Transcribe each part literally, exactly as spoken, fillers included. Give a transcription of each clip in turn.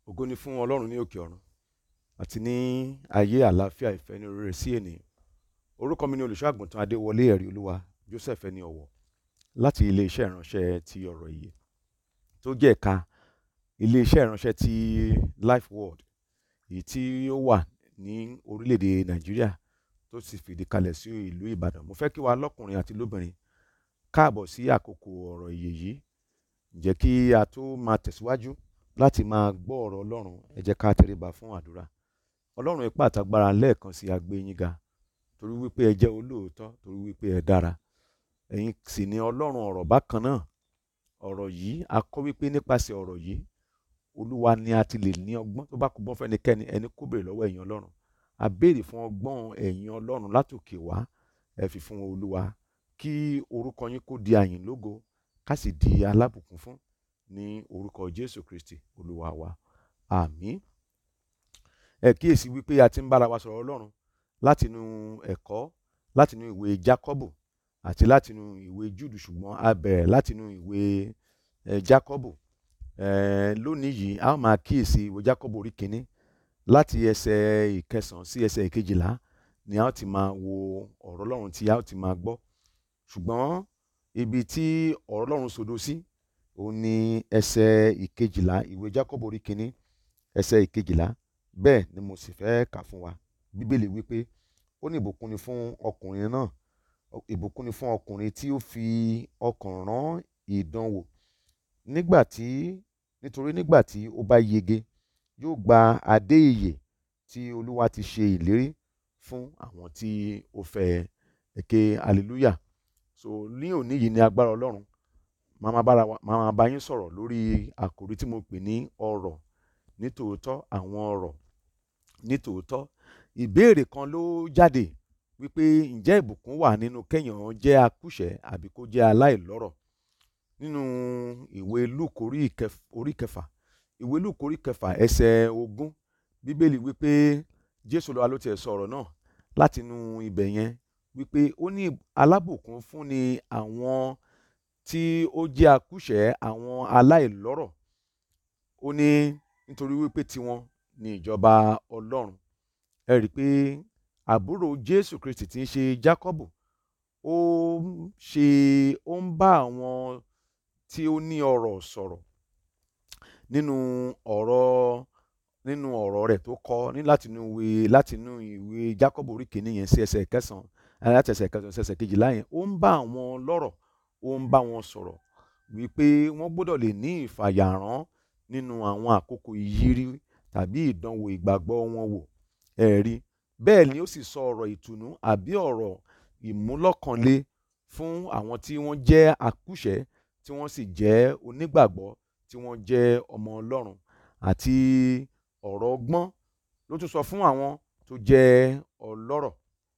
Ògo ni fún Ọlọ́run ní òkè ọ̀run àti ní ayé àlàáfíà ìfẹ́ ní orí rẹ̀ sí ènìyàn. Orúkọ mi ni olùṣọ́ àgùntàn Adéwọlé ẹ̀rí olúwa Joseph ẹni ọ̀wọ̀ láti ilé-iṣẹ́ ìránṣẹ́ ti ọ̀rọ̀ ìyè tó jẹ́ ẹ̀ka ilé-iṣẹ́ ìránṣẹ́ ti Life Word, èyí tí ó wà ní orílẹ̀-èdè Nàìjíríà tó sì fìdí kalẹ̀ sí ìlú Ìbàdàn. Mo fẹ́ kí wa lọ́kùnrin àti lóbìnrin káàbọ̀ sí àkókò ọ̀rọ̀ ìyè yìí. Ǹjẹ́ kí a tó máa tẹ̀síwájú láti máa gbọ́ ọ̀rọ̀ Ọlọ́run, ẹ jẹ́ ká tẹríba fún àdúrà. Ọlọ́run ipá àtàgbára lẹ́ẹ̀kan sí a gbé yín ga torí wípé ẹ jẹ́ olóòótọ́, torí wípé ẹ dára. Ẹ̀yin sì ni Ọlọ́run ọ̀rọ̀ bákan náà. Ọ̀rọ̀ yìí a kọ́ wípé nípasẹ̀ ọ̀rọ̀ yìí Olúwa ni a ti lè ní ọgbọ́n. Tó bá kú gbọ́n fẹ́nikẹ́ni, ẹni kó béèrè lọ́wọ́ ẹ̀yin Ọlọ́run. A béèrè fún ọgbọ́n ẹ̀yin Ọlọ́run látòkè wá, ẹ fi fún Olúwa kí orúkọ yín kó di àyìn lógo, ká sì di alábùkún fún ní orúkọ Jésù Kristi Olúwa wa. Àmín. Ẹ kíyèsí wípé a ti ń bára wa sọ̀rọ̀ Ọlọ́run látinú ẹ̀kọ́ látinú ìwé Jákọ́bù àti látinú ìwé Júdù, ṣùgbọ́n a bẹ̀rẹ̀ látinú ìwé eh, Jákọ́bù. Eh, lónìí yìí a ó máa kíyèsí ìwé Jákọ́bù orí kìíní láti ẹsẹ̀ ìkẹsàn-án sí ẹsẹ̀ ìkejìlá ni a ó ti máa wo ọ̀rọ̀ Ọlọ́run tí a ó ti máa gbọ́. Ṣùgbọ́n ibi tí ọ̀rọ̀ Ọlọ́run sodo sí òun ni ẹsẹ̀ ìkejìlá, ìwé Jákọ́bù orí kìíní ẹsẹ̀ ìkejìlá. Bẹ́ẹ̀ ni mo sì fẹ́ kà fún wa. Bíbélì wípé ó ní ìbùkún ni fún ọkùnrin náà, ìbùkún ni fún ọkùnrin tí ó fi ọkàn rán ìdánwò, nígbà tí nítorí nígbà tí ó bá yege yóò gba adé ìyè tí Olúwa ti ṣe ìlérí fún àwọn tí ó fẹ́. Èké hallelujah. So ní òní yìí ni agbára Ọlọ́run máa máa bára wa máa máa bá yín sọ̀rọ̀ lórí àkòrí tí mo pè ní ọ̀rọ̀ nítòótọ́, àwọn ọ̀rọ̀ nítòótọ́. Ìbéèrè kan ló jáde wípé ǹjẹ́ ìbùkún wà nínú kéèyàn jẹ́ akúṣẹ̀ àbí kó jẹ́ aláìlọ́rọ̀? Nínú ìwé Lúùkù orí kẹfà, ìwé Lúùkù orí kẹfà ẹsẹ̀ ogún, Bíbélì wípé Jésù Olúwa ló tiẹ̀ sọ ọ̀rọ̀ náà látinú ibẹ̀ yẹn wípé ó ní alábùkún fún ni àwọn tí ó jẹ́ akúṣẹ̀, àwọn aláìlọ́rọ̀. Ó ní nítorí wípé tiwọn ni ìjọba Ọlọ́run. Ẹ rí i pé àbúrò Jésù Kristi tí ń ṣe Jákọ́bù ó ń ṣe ó ń bá àwọn tí ó ní ọrọ̀ sọ̀rọ̀ nínú ọ̀rọ̀ nínú ọ̀rọ̀ rẹ̀ tó kọ ní látinú ìwé látinú ìwé Jákọ́bù orí kìíní yẹn sí ẹsẹ̀ kẹsàn-án láti ẹsẹ̀ kẹsàn-án sí ẹsẹ̀ kejìlá yẹn. Ó ń bá àwọn lọ́rọ̀, ó ń bá wọn sọ̀rọ̀ wípé wọ́n gbọ́dọ̀ lè ní ìfàyàrán nínú àwọn àkókò ìyírí tàbí ìdánwò ìgbàgbọ́ wọn wò. Ẹ rí, bẹ́ẹ̀ ni ó sì sọ ọ̀rọ̀ ìtùnú àbí ọ̀rọ̀ ìmúlọ́kànle fún àwọn tí wọ́n jẹ́ akúṣẹ̀, tí wọ́n sì jẹ́ onígbàgbọ́, tí wọ́n jẹ́ ọmọ Ọlọ́run, àti ọ̀rọ̀ ọgbọ́n ló tún sọ fún àwọn tó jẹ́ ọlọ́rọ̀.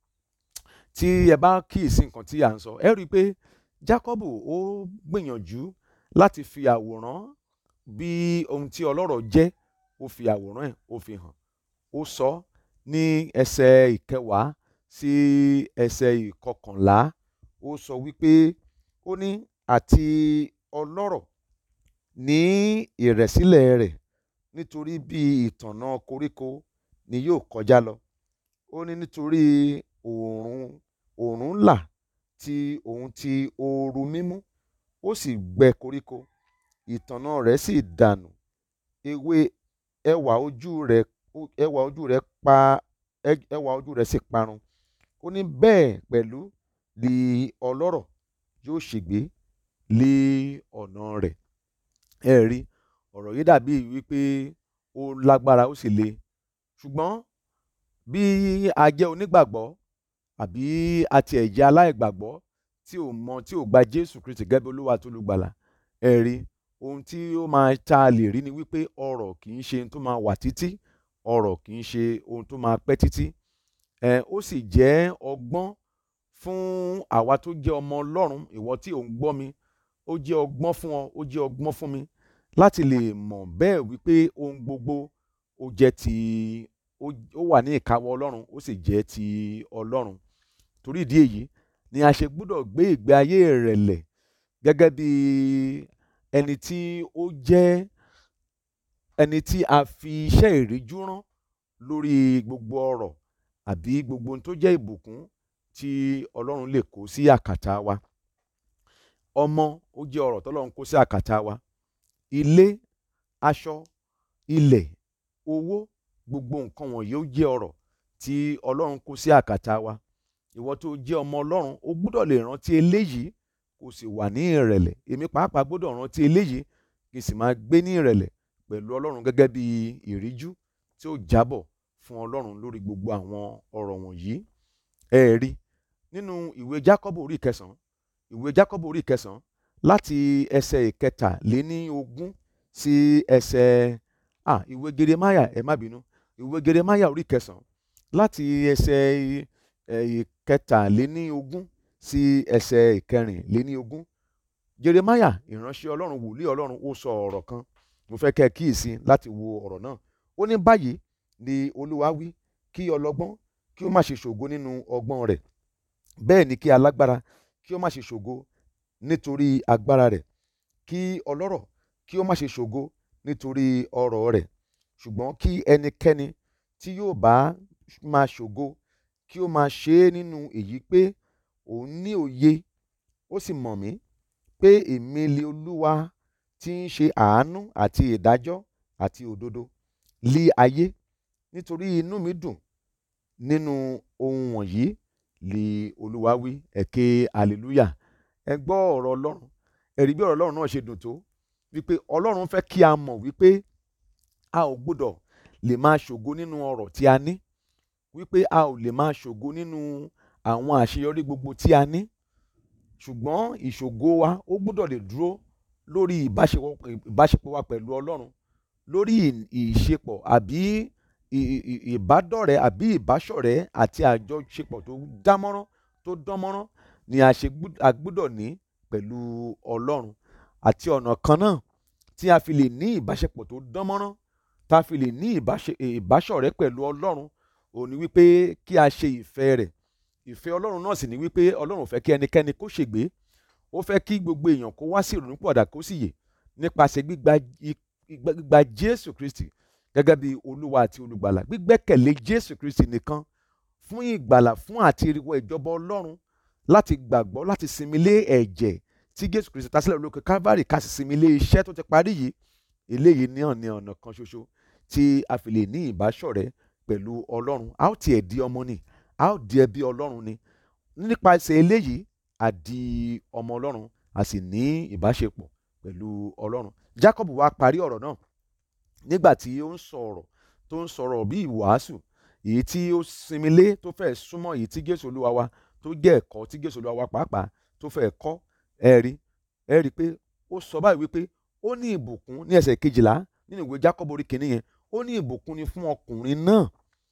Tí ẹ bá kíyèsí nǹkan tí à ń sọ, ẹ rí i pé Jákọ́bù ó gbìyànjú láti fi àwòrán bí ohun tí ọlọ́rọ̀ jẹ́, ó fi àwòrán ẹ̀ ó fi hàn. Ó sọ ní ẹsẹ̀ ìkẹwàá sí ẹsẹ̀ ìkọkànlá. Ó sọ wípé ó ní àti ọlọ́rọ̀ ní ìrẹ̀sílẹ̀ rẹ̀, nítorí bí ìtànná koríko ni yóò kọjá lọ. Ó ní nítorí oòrùn oòrùn là ti òun ti ooru mímú, ó sì gbẹ koríko, ìtànná rẹ̀ sì dànù, ewé ẹwà ojú rẹ̀ ẹwà ojú rẹ̀ pa ẹwà ojú rẹ̀ sì parun. Ó ní bẹ́ẹ̀ pẹ̀lú ni ọlọ́rọ̀ yóò ṣègbé lé ọ̀nà rẹ̀. Ẹ rí, ọ̀rọ̀ yìí dàbí wípé ó lágbára ó sì le. Ṣùgbọ́n bí a jẹ́ onígbàgbọ́ àbí a tiẹ̀ jẹ́ aláìgbàgbọ́ tí ò mọ tí ò gba Jésù Kristi gẹ́gẹ́ bí Olúwa tó lùgbàlà, ẹ rí, ohun tí ó máa ta lè rí ni wípé ọrọ̀ kì í ṣe ohun tó máa wà títí, ọrọ̀ kì í ṣe ohun tó máa pẹ́ títí. Ẹ ó sì jẹ́ ọgbọ́n fún àwa tó jẹ́ ọmọ Ọlọ́run, ìwọ tí ò ń gbọ́ mi, ó jẹ́ ọgbọ́n fún ọ, ó jẹ́ ọgbọ́n fún mi láti lè mọ̀ bẹ́ẹ̀ wípé ohun gbogbo ó jẹ́ ti ó wà ní ìkáwọ́ Ọlọ́run, ó sì jẹ́ ti Ọlọ́run. Torí ìdí èyí ni a ṣe gbọ́dọ̀ gbé ìgbé ayé ìrẹ̀lẹ̀ gẹ́gẹ́ bí ẹni tí ó jẹ́ ẹni tí a fi iṣẹ́ ìríjú rán lórí gbogbo ọrọ̀ àbí gbogbo ohun tó jẹ́ ìbùkún tí Ọlọ́run lè kó sí àkàtà wa. Ọmọ ó jẹ́ ọrọ̀ tọ́lọ́run kó sí àkàtà wa. Ilé, aṣọ, ilẹ̀, owó, gbogbo nǹkan wọ̀nyí ó jẹ́ ọrọ̀ tí Ọlọ́run kó sí àkàtà wa. Ìwọ tó jẹ́ ọmọ Ọlọ́run ó gbọ́dọ̀ lè rántí eléyìí kó sì wà ní ìrẹ̀lẹ̀. Èmi pàápàá gbọ́dọ̀ rántí eléyìí kí n sì máa gbé ní ìrẹ̀lẹ̀ pẹ̀lú Ọlọ́run gẹ́gẹ́ bí ìríjú tí ó jábọ̀ fún Ọlọ́run lórí gbogbo àwọn ọ̀rọ̀ wọ̀nyí. Ẹ rí nínú ìwé Jákọ́bù orí kẹsàn-án ìwé Jákọ́bù orí kẹsàn-án láti ẹsẹ̀ ìkẹtàléní ogún sí ẹsẹ̀ ah ìwé Jeremáyà ẹ má bínú ìwé Jeremáyà orí kẹsàn-án láti ẹsẹ̀ ìkẹtàléní ogún sí ẹsẹ̀ ìkẹrìnléní ogún. Jeremáyà ìránṣẹ́ Ọlọ́run wòlíì Ọlọ́run ó sọ ọ̀rọ̀ kan, mo fẹ́ kẹ́ ẹ kíyèsí láti wo ọ̀rọ̀ náà. Ó ní báyìí ni Olúwa wí, kí ọlọ́gbọ́n kí ó má ṣe ṣògo nínú ọgbọ́n rẹ̀, bẹ́ẹ̀ ni kí alágbára kí ó má ṣe ṣògo nítorí agbára rẹ̀, kí ọlọ́rọ̀ kí ó má ṣe ṣògo nítorí ọrọ̀ rẹ̀, ṣùgbọ́n kí ẹnikẹ́ni tí yóò bá máa ṣògo kí ó máa ṣe é nínú èyí pé òun ní òye ó sì mọ̀ mí, pé èmi li Olúwa tí ń ṣe àánú àti ìdájọ́ àti òdodo lí ayé, nítorí inú mi dùn nínú ohun wọ̀nyí li Olúwa wí. Ẹ ké hallelujah. Ẹ gbọ́ ọ̀rọ̀ Ọlọ́run, ẹ rí bí ọ̀rọ̀ Ọlọ́run náà ṣe dùn tó, wípé Ọlọ́run fẹ́ kí a mọ̀ wípé a ò gbọ́dọ̀ lè máa ṣògo nínú ọrọ̀ tí a ní, wípé a ò lè máa ṣògo nínú àwọn àṣeyọrí gbogbo tí a ní, ṣùgbọ́n ìṣògo wa ó gbọ́dọ̀ lè dúró lórí ìbáṣepọ̀ wa pẹ̀lú Ọlọ́run, lórí ìṣepọ̀ àbí ìbádọ́rẹ̀ẹ́ àbí ìbáṣọ̀rẹ́ àti àjọṣepọ̀ tó dámọ́rán tó dánmọ́rán ni a ṣe a gbọ́dọ̀ ní pẹ̀lú Ọlọ́run. Àti ọ̀nà kan náà tí a fi lè ní ìbáṣepọ̀ tó dánmọ́rán, tá a fi lè ní ìbáṣọ̀rẹ́ pẹ̀lú Ọlọ́run, òun ni wípé kí a ṣe ìfẹ́ rẹ̀. Ìfẹ́ Ọlọ́run náà sì ni wípé Ọlọ́run ò fẹ́ kí ẹnikẹ́ni kó ṣègbé, ó fẹ́ kí gbogbo èèyàn kó wá sí ìrònúpìwàdà kó sì yè nípasẹ̀ gbígba Jésù Kristi gẹ́gẹ́ bí Olúwa àti Olùgbàlà. Gbígbẹ́kẹ̀lé Jésù Kristi nìkan fún ìgbàlà, fún àti ìwọ ìjọba Ọlọ́run, láti gbàgbọ́, láti sinmi lé ẹ̀jẹ̀ tí Jésù Kristi ta sílẹ̀ lókè Calvary, ká sì sinmi lé iṣẹ́ tó ti parí yìí. Eléyìí náà ni ọ̀nà kan ṣoṣo tí a fi lè ní ìbáṣọ̀rẹ́ pẹ̀lú Ọlọ́run. A ó tiẹ̀ di ọmọ ni, a ó di ẹbí Ọlọ́run ni. Nípasẹ̀ eléyìí a di ọmọ Ọlọ́run, a sì ní ìbáṣepọ̀ pẹ̀lú Ọlọ́run. Jákọ́bù wá parí ọ̀rọ̀ náà nígbà tí ó ń sọ̀rọ̀ tó ń sọ̀rọ̀ bí ìwàásù èyí tí ó sinmi lé, tó fẹ́ súnmọ́ èyí tí Jésù Olúwa wa tó jẹ́ ẹ̀kọ́ tí Jésù Olúwa wa pàápàá tó fẹ́ kọ́. Ẹ rí ẹ rí pé ó sọ báyìí wípé ó ní ìbùkún ní ẹsẹ̀ kejìlá nínú ìwé Jákọ́bù orí kìíní yẹn, ó ní ìbùkún ni fún ọkùnrin náà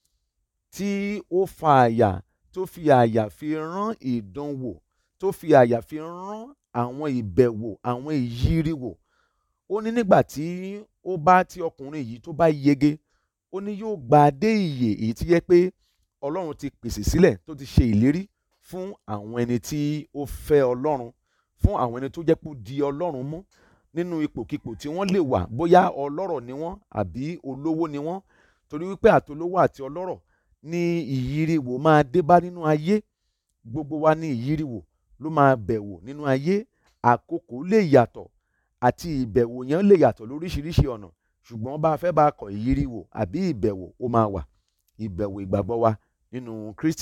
tí ó fa àyà tó fi àyà fi rán ìdánwò, tó fi àyà fi rán àwọn ìbẹ̀wò, àwọn ìyíríwò. Ó ní nígbà tí ó bá tí ọkùnrin yìí tó bá yege, ó ní yóò gba adé ìyè èyí tí yẹ pé Ọlọ́run ti pèsè sílẹ̀, tó ti ṣe ìlérí fún àwọn ẹni tí ó fẹ́ Ọlọ́run, fún àwọn ẹni tó jẹ́ pé ó di Ọlọ́run mú nínú ipòkipò tí wọ́n lè wà, bóyá ọlọ́rọ̀ ni wọ́n àbí olówó ni wọ́n, torí wípé àtolówó àti ọlọ́rọ̀ ní ìyíríwò máa dé bá nínú ayé. Gbogbo wa ní ìyíríwò ló máa bẹ̀wò nínú ayé. Àkókò lè yàtọ̀ àti ìbẹ̀wò yẹn lè yàtọ̀ lóríṣiríṣi ọ̀nà, ṣùgbọ́n bá a fẹ́ bá a kọ̀ ìyíríwò àbí ìbẹ̀wò ó máa wà. Ìbẹ̀wò ìgbàgbọ́ wa nínú Kristi.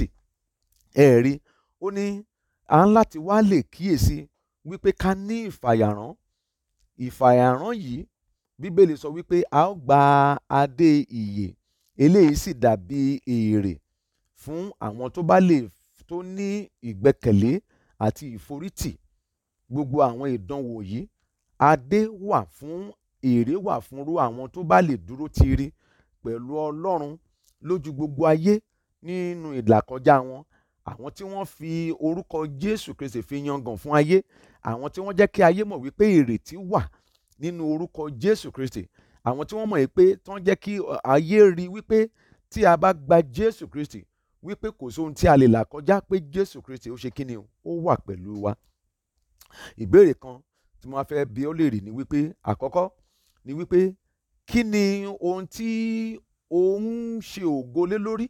Ẹ rí, ó ní à ń láti wá lè kíyèsí wípé ká ní ìfàyàrán. Ìfàyàrán yìí Bíbélì sọ wípé a ó gba adé ìyè, eléyìí sì dàbí èrè fún àwọn tó bá lè tó ní ìgbẹ́kẹ̀lé àti ìforítì gbogbo àwọn ìdánwò yìí. Adé wà fún, èrè wà fún irú àwọn tó bá lè dúró tiiri pẹ̀lú Ọlọ́run lójú gbogbo ayé nínú ìlàkọjá wọn. Àwọn tí wọ́n fi orúkọ Jésù Kristi fi yangàn fún ayé, àwọn tí wọ́n jẹ́ kí ayé mọ̀ wípé ìrètí wà nínú orúkọ Jésù Kristi, àwọn tí wọ́n mọ̀ wípé tí wọ́n jẹ́ kí ayé rí wípé tí a bá gba Jésù Kristi wípé kò sóhun tí a lè là kọjá, pé Jésù Kristi ó ṣe kí ni o, ó wà pẹ̀lú wa. Ìbéèrè kan tí mo fẹ́ bi ọ́ léèrè ni wípé, àkọ́kọ́ ni wípé kí ni ohun tí ó ń ṣe ògo lé lórí?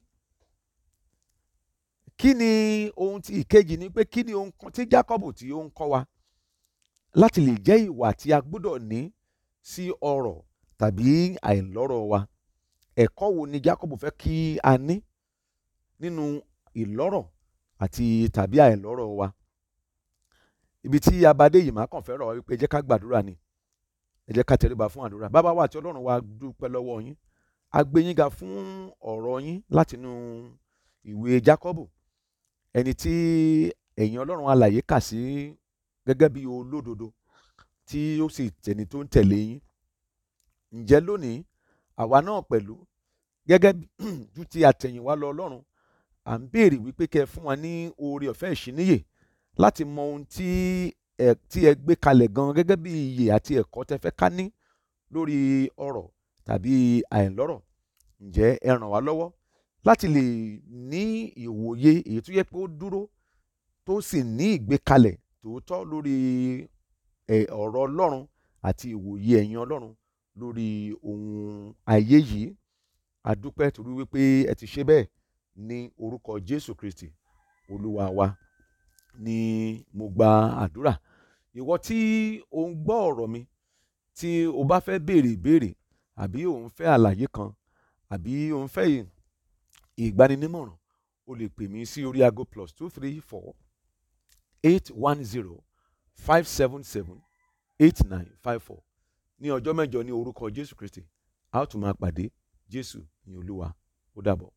Kí ni ohun tí ìkejì ni pé kí ni ohun kan tí Jákọ́bù tí ó ń kọ́ wa láti lè jẹ́ ìwà tí a gbọ́dọ̀ ní sí ọrọ̀ tàbí àìlọ́rọ̀ wa? Ẹ̀kọ́ wo ni Jákọ́bù fẹ́ kí a ní nínú ìlọ́rọ̀ àti tàbí àìlọ́rọ̀ wa? Ibi tí a bá dé yìí máa kàn fẹ́ rọ̀ wá wípé ẹ jẹ́ ká gbàdúrà ni, ẹ jẹ́ ká tẹríba fún àdúrà. Bàbá wa àti Ọlọ́run wa, dúpẹ́ lọ́wọ́ yín, a gbé yín ga fún ọ̀rọ̀ yín látinú ìwé Jákọ́bù, ẹni tí ẹ̀yin Ọlọ́run alààyè kà sí gẹ́gẹ́ bí olódodo tí ó sì tẹni tó ń tẹ̀lé yín. Ǹjẹ́ lónìí àwa náà pẹ̀lú gẹ́gẹ́ bí ti àtẹ̀yìnwá lọ Ọlọ́run, à ń béèrè wípé kẹ́ ẹ fún wa ní oore ọ̀fẹ́ ìṣíníyè láti mọ ohun tí ẹ tí ẹ gbé kalẹ̀ gan gẹ́gẹ́ bí iyè àti ẹ̀kọ́ tẹ́ fẹ́ ká ní lórí ọrọ̀ tàbí àìlọ́rọ̀. Ǹjẹ́ ẹ ràn wá lọ́wọ́ láti lè ní ìwòye èyí tó yẹ pé ó dúró tó sì ní ìgbékalẹ̀ tòótọ́ lórí ọ̀rọ̀ Ọlọ́run àti ìwòye ẹ̀yin Ọlọ́run lórí ohun ayé yìí. A dúpẹ́ torí wípé ẹ ti ṣe bẹ́ẹ̀ ní orúkọ Jésù Kristi Olúwa wa ni mo gba àdúrà. Ìwọ tí ò ń gbọ́ ọ̀rọ̀ mi, tí o bá fẹ́ béèrè ìbéèrè àbí ò ń fẹ́ àlàyé kan àbí ò ń fẹ́ ìgbaninímọ̀ràn, o lè pè mí sí orí aago plus two three four eight one zero five seven seven eight nine five four. Ní ọjọ́ mẹ́jọ ní orúkọ Jésù Kristi, a ó tún máa pàdé. Jésù ni Olúwa. Ó dàbọ̀.